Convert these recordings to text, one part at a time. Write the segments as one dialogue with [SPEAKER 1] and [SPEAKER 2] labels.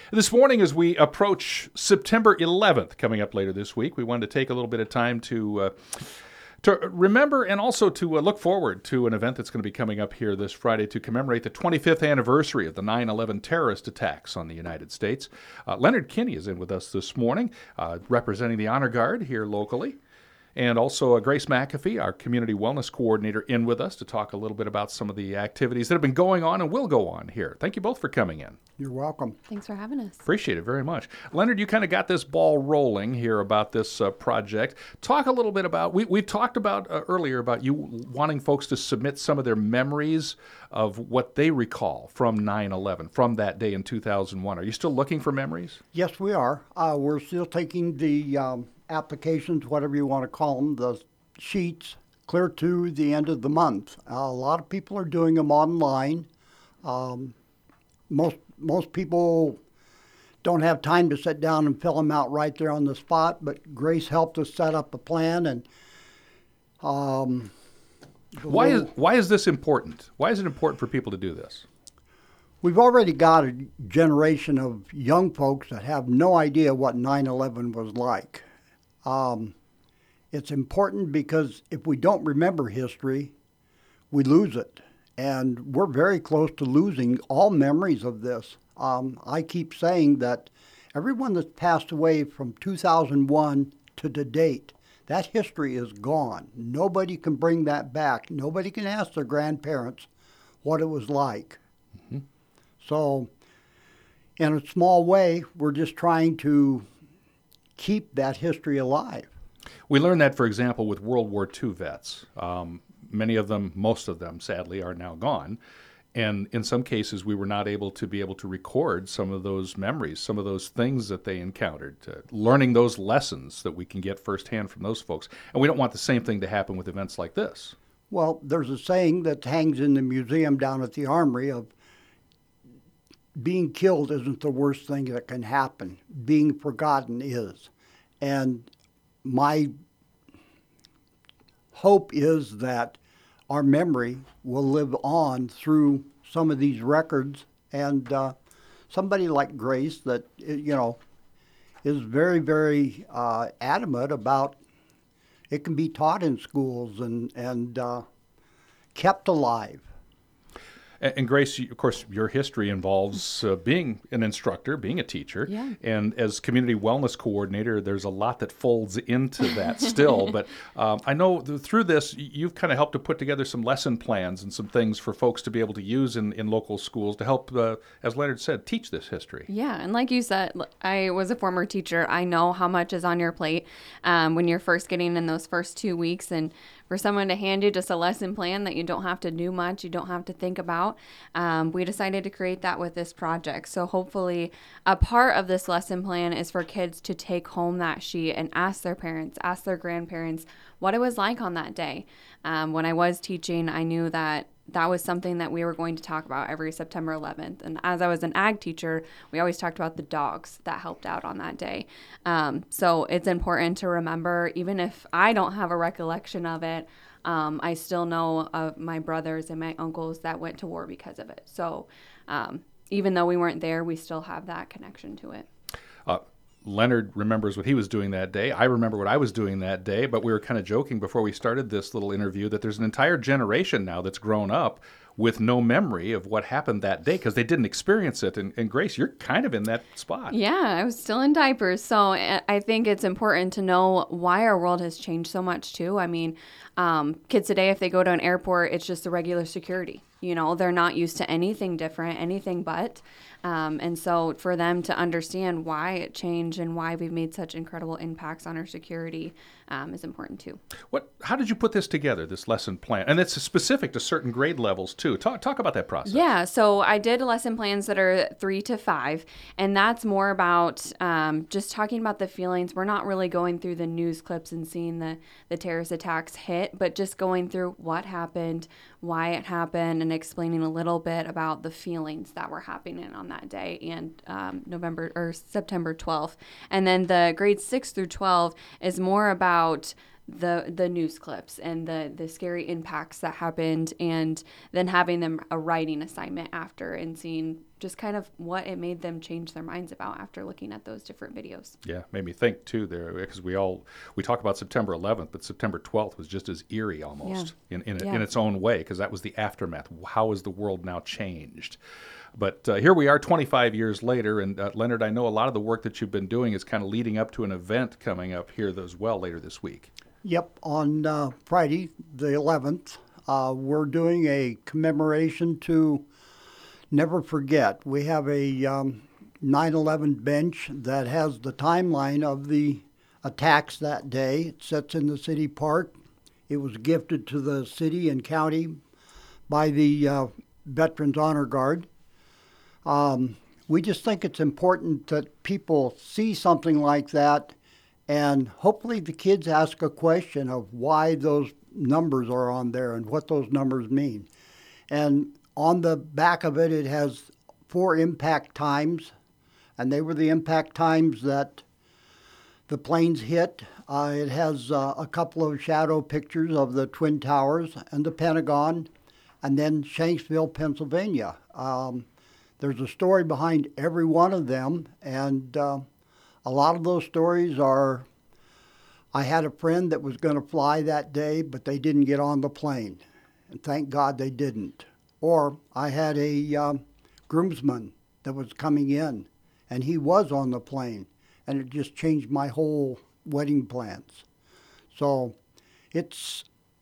[SPEAKER 1] This morning, as we approach September 11th, coming up later this week, we wanted to take a little bit of time to remember and also to look forward to an event that's going to be coming up here this Friday to commemorate the 25th anniversary of the 9/11 terrorist attacks on the United States. Leonard Kinney is in with us this morning, representing the Honor Guard here locally. And also Grace McAfee, our Community Wellness Coordinator, in with us to talk a little bit about some of the activities that have been going on and will go on here. Thank you both for coming in.
[SPEAKER 2] You're welcome.
[SPEAKER 3] Thanks for having us.
[SPEAKER 1] Appreciate it very much. Leonard, you kind of got this ball rolling here about this project. Talk a little bit about, we've talked about earlier about you wanting folks to submit some of their memories of what they recall from 9/11, from that day in 2001. Are you still looking for memories?
[SPEAKER 2] Yes, we are. We're still taking the applications, whatever you want to call them, the sheets, clear to the end of the month. A lot of people are doing them online. Most people don't have time to sit down and fill them out right there on the spot, but Grace helped us set up a plan. And
[SPEAKER 1] why is this important? Why is it important for people to do this?
[SPEAKER 2] We've already got a generation of young folks that have no idea what 9/11 was like. It's important because if we don't remember history, we lose it. And we're very close to losing all memories of this. I keep saying that everyone that's passed away from 2001 to the date, that history is gone. Nobody can bring that back. Nobody can ask their grandparents what it was like. Mm-hmm. So, in a small way, we're just trying to keep that history alive.
[SPEAKER 1] We learned that, for example, with World War II vets. Many of them, most of them, sadly, are now gone. And in some cases, we were not able to record some of those memories, some of those things that they encountered, learning those lessons that we can get firsthand from those folks. And we don't want the same thing to happen with events like this.
[SPEAKER 2] Well, there's a saying that hangs in the museum down at the Armory of being killed isn't the worst thing that can happen. Being forgotten is. And my hope is that our memory will live on through some of these records, and somebody like Grace that, is very, very adamant about it can be taught in schools and kept alive.
[SPEAKER 1] And Grace, of course, your history involves being an instructor, being a teacher.
[SPEAKER 3] Yeah.
[SPEAKER 1] And as community wellness coordinator, there's a lot that folds into that still. But I know through this, you've kind of helped to put together some lesson plans and some things for folks to be able to use in local schools to help, as Leonard said, teach this history.
[SPEAKER 3] Yeah. And like you said, I was a former teacher. I know how much is on your plate when you're first getting in those first 2 weeks. And for someone to hand you just a lesson plan that you don't have to do much, you don't have to think about. We decided to create that with this project. So hopefully a part of this lesson plan is for kids to take home that sheet and ask their parents, ask their grandparents what it was like on that day. When I was teaching, I knew that was something that we were going to talk about every September 11th. And as I was an ag teacher, we always talked about the dogs that helped out on that day. So it's important to remember, even if I don't have a recollection of it, I still know of my brothers and my uncles that went to war because of it. So even though we weren't there, we still have that connection to it.
[SPEAKER 1] Leonard remembers what he was doing that day. I remember what I was doing that day, but we were kind of joking before we started this little interview that there's an entire generation now that's grown up with no memory of what happened that day because they didn't experience it. And Grace, you're kind of in that spot.
[SPEAKER 3] Yeah, I was still in diapers. So I think it's important to know why our world has changed so much too. I mean, kids today, if they go to an airport, it's just the regular security. They're not used to anything different, anything but. And so for them to understand why it changed and why we've made such incredible impacts on our security is important too.
[SPEAKER 1] How did you put this together, this lesson plan? And it's specific to certain grade levels too. Talk about that process.
[SPEAKER 3] Yeah, so I did lesson plans that are 3 to 5, and that's more about just talking about the feelings. We're not really going through the news clips and seeing the terrorist attacks hit, but just going through what happened, why it happened, and explaining a little bit about the feelings that were happening on that day and September 12th. And then the grades 6 through 12 is more about the news clips and the scary impacts that happened, and then having them a writing assignment after and seeing just kind of what it made them change their minds about after looking at those different videos.
[SPEAKER 1] Yeah, made me think too there, because we talk about September 11th, but September 12th was just as eerie almost in its own way, because that was the aftermath. How has the world now changed? But here we are 25 years later, and Leonard, I know a lot of the work that you've been doing is kind of leading up to an event coming up here as well later this week.
[SPEAKER 2] Yep, on Friday the 11th, we're doing a commemoration to never forget. We have a 9/11 bench that has the timeline of the attacks that day. It sits in the city park. It was gifted to the city and county by the Veterans Honor Guard. We just think it's important that people see something like that, and hopefully the kids ask a question of why those numbers are on there and what those numbers mean. And on the back of it, it has 4 impact times, and they were the impact times that the planes hit. It has a couple of shadow pictures of the Twin Towers and the Pentagon, and then Shanksville, Pennsylvania. There's a story behind every one of them, and a lot of those stories are, I had a friend that was going to fly that day, but they didn't get on the plane, and thank God they didn't. Or I had a groomsman that was coming in, and he was on the plane, and it just changed my whole wedding plans. So it's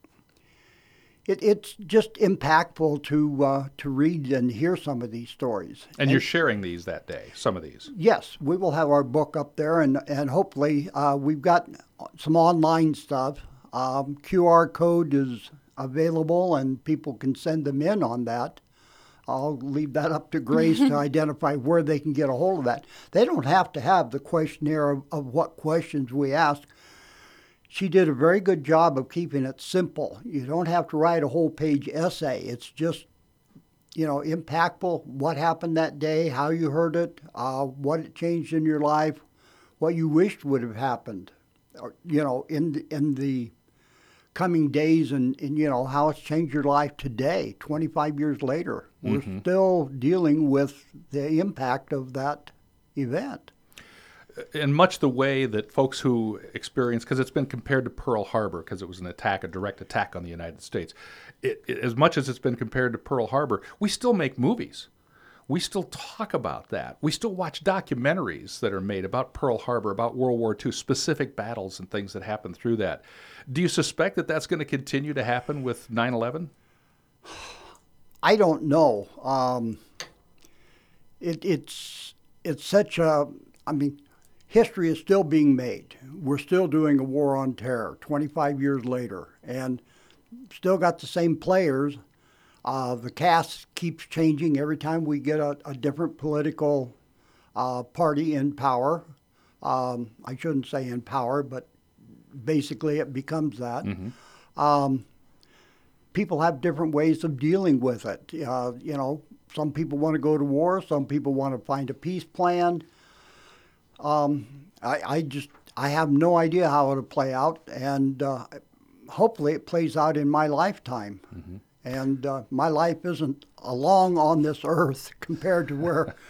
[SPEAKER 2] just impactful to read and hear some of these stories.
[SPEAKER 1] And you're sharing these that day, some of these.
[SPEAKER 2] Yes, we will have our book up there, and hopefully we've got some online stuff. QR code is available, and people can send them in on that. I'll leave that up to Grace to identify where they can get a hold of that. They don't have to have the questionnaire of what questions we ask. She did a very good job of keeping it simple. You don't have to write a whole page essay. It's just, impactful, what happened that day, how you heard it, what it changed in your life, what you wished would have happened, in the coming days, and how it's changed your life today, 25 years later. We're still dealing with the impact of that event.
[SPEAKER 1] In much the way that folks who experience, because it's been compared to Pearl Harbor, because it was a direct attack on the United States. As much as it's been compared to Pearl Harbor, we still make movies. We still talk about that. We still watch documentaries that are made about Pearl Harbor, about World War II, specific battles and things that happened through that. Do you suspect that that's going to continue to happen with 9/11?
[SPEAKER 2] I don't know. It's such a, history is still being made. We're still doing a war on terror 25 years later, and still got the same players. The cast keeps changing every time we get a different political party in power. I shouldn't say in power, but basically it becomes that. People have different ways of dealing with it. Some people want to go to war. Some people want to find a peace plan. I have no idea how it'll play out, and hopefully it plays out in my lifetime. And my life isn't long on this earth compared to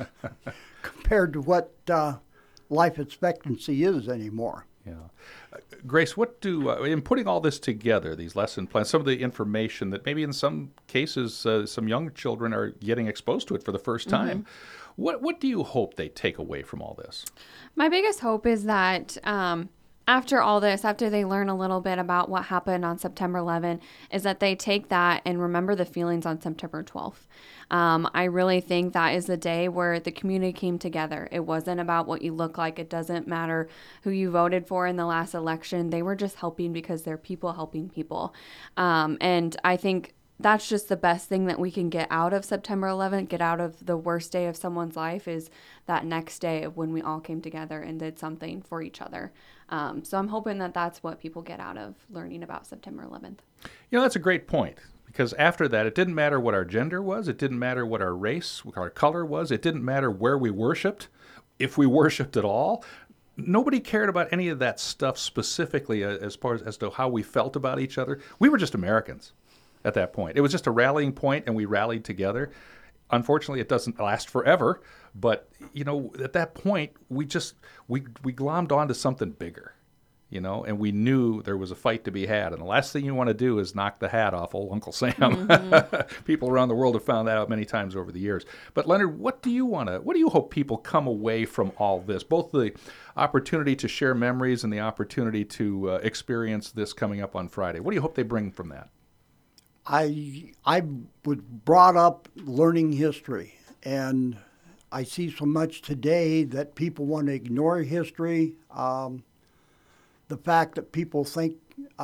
[SPEAKER 2] what life expectancy is anymore.
[SPEAKER 1] Yeah. Grace, what in putting all this together, these lesson plans, some of the information that maybe in some cases some young children are getting exposed to it for the first time, what do you hope they take away from all this?
[SPEAKER 3] My biggest hope is that after all this, after they learn a little bit about what happened on September 11, is that they take that and remember the feelings on September 12th. I really think that is the day where the community came together. It wasn't about what you look like. It doesn't matter who you voted for in the last election. They were just helping because they're people helping people. And I think that's just the best thing that we can get out of September 11th, get out of the worst day of someone's life, is that next day of when we all came together and did something for each other. So I'm hoping that that's what people get out of learning about September 11th.
[SPEAKER 1] That's a great point, because after that, it didn't matter what our gender was. It didn't matter what our race, what our color was. It didn't matter where we worshiped, if we worshiped at all. nobody cared about any of that stuff specifically as far as to how we felt about each other. We were just Americans at that point. It was just a rallying point, and we rallied together. Unfortunately, it doesn't last forever, but at that point, we glommed onto something bigger, and we knew there was a fight to be had. And the last thing you want to do is knock the hat off old Uncle Sam. Mm-hmm. People around the world have found that out many times over the years. But Leonard, what do you hope people come away from all this? Both the opportunity to share memories and the opportunity to experience this coming up on Friday. What do you hope they bring from that?
[SPEAKER 2] I was brought up learning history, and I see so much today that people want to ignore history. The fact that people think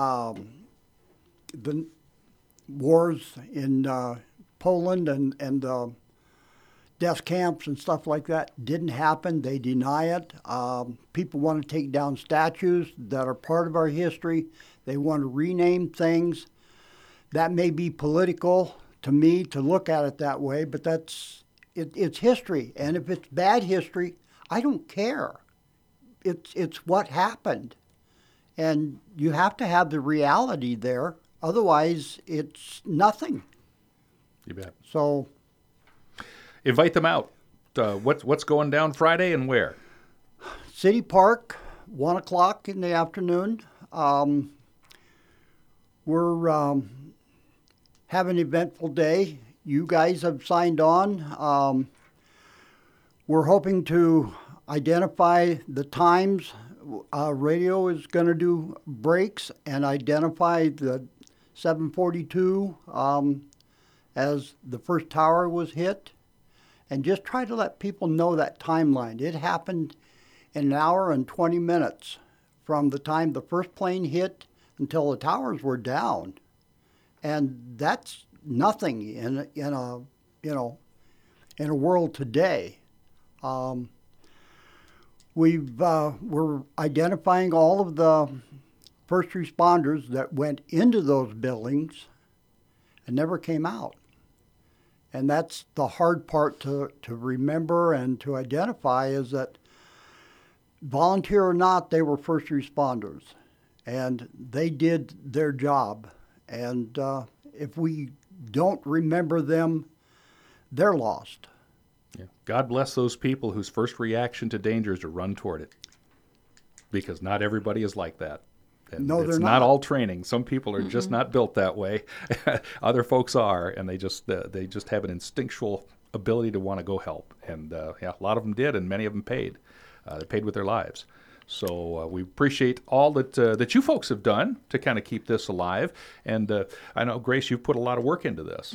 [SPEAKER 2] the wars in Poland and death camps and stuff like that didn't happen. They deny it. People want to take down statues that are part of our history. They want to rename things. That may be political to me to look at it that way, but it's history. And if it's bad history, I don't care. It's what happened. And you have to have the reality there. Otherwise, it's nothing.
[SPEAKER 1] You bet.
[SPEAKER 2] So
[SPEAKER 1] invite them out. What's going down Friday and where?
[SPEAKER 2] City Park, 1 o'clock in the afternoon. We're have an eventful day. You guys have signed on. We're hoping to identify the times. Radio is going to do breaks and identify the 742 as the first tower was hit, and just try to let people know that timeline. It happened in an hour and 20 minutes from the time the first plane hit until the towers were down. And that's nothing in a world today. We're identifying all of the first responders that went into those buildings and never came out. And that's the hard part to remember and to identify, is that volunteer or not, they were first responders. And they did their job. And if we don't remember them, they're lost.
[SPEAKER 1] Yeah. God bless those people whose first reaction to danger is to run toward it. Because not everybody is like that. And
[SPEAKER 2] no,
[SPEAKER 1] it's
[SPEAKER 2] they're
[SPEAKER 1] not all training. Some people are just not built that way. Other folks are, and they just have an instinctual ability to want to go help. And a lot of them did, and many of them paid. They paid with their lives. So we appreciate all that you folks have done to kind of keep this alive. And I know, Grace, you've put a lot of work into this.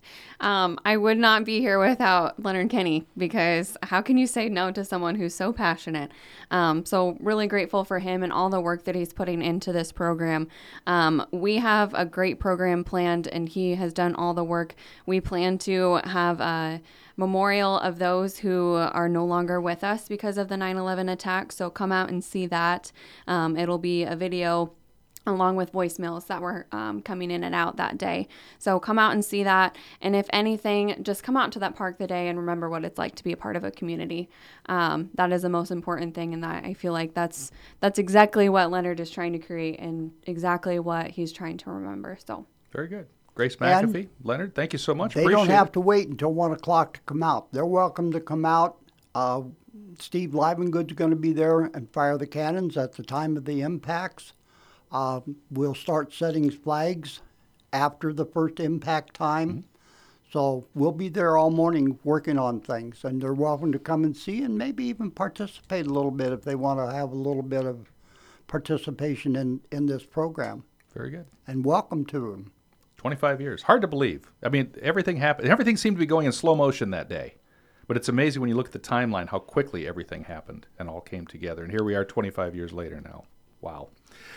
[SPEAKER 3] I would not be here without Leonard Kenny, because how can you say no to someone who's so passionate? So really grateful for him and all the work that he's putting into this program. We have a great program planned, and he has done all the work. We plan to have a memorial of those who are no longer with us because of the 9/11 attack. So come out and see that. It'll be a video along with voicemails that were coming in and out that day. So come out and see that. And if anything, just come out to that park the day and remember what it's like to be a part of a community. That is the most important thing. And that, I feel like that's exactly what Leonard is trying to create and exactly what he's trying to remember. So
[SPEAKER 1] very good. Grace McAfee, Leonard, thank you so much.
[SPEAKER 2] They don't have to wait until 1 o'clock to come out. They're welcome to come out. Steve Livengood's going to be there and fire the cannons at the time of the impacts. We'll start setting flags after the first impact time. Mm-hmm. So we'll be there all morning working on things, and they're welcome to come and see and maybe even participate a little bit if they want to have a little bit of participation in this program.
[SPEAKER 1] Very good.
[SPEAKER 2] And welcome to them.
[SPEAKER 1] 25 years. Hard to believe. I mean, everything happened. Everything seemed to be going in slow motion that day. But it's amazing when you look at the timeline how quickly everything happened and all came together. And here we are 25 years later now. Wow.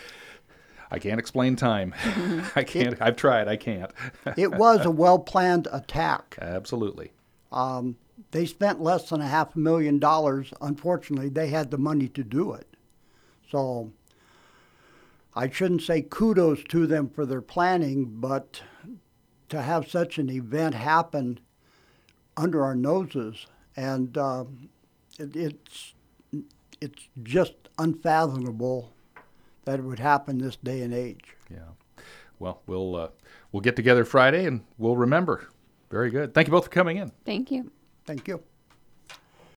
[SPEAKER 1] I can't explain time. I can't. I've tried. I can't.
[SPEAKER 2] It was a well-planned attack.
[SPEAKER 1] Absolutely.
[SPEAKER 2] They spent less than $500,000. Unfortunately, they had the money to do it. So I shouldn't say kudos to them for their planning, but to have such an event happen under our noses, and it's just unfathomable that it would happen this day and age.
[SPEAKER 1] Yeah. Well, we'll get together Friday and we'll remember. Very good. Thank you both for coming in.
[SPEAKER 3] Thank you.
[SPEAKER 2] Thank you.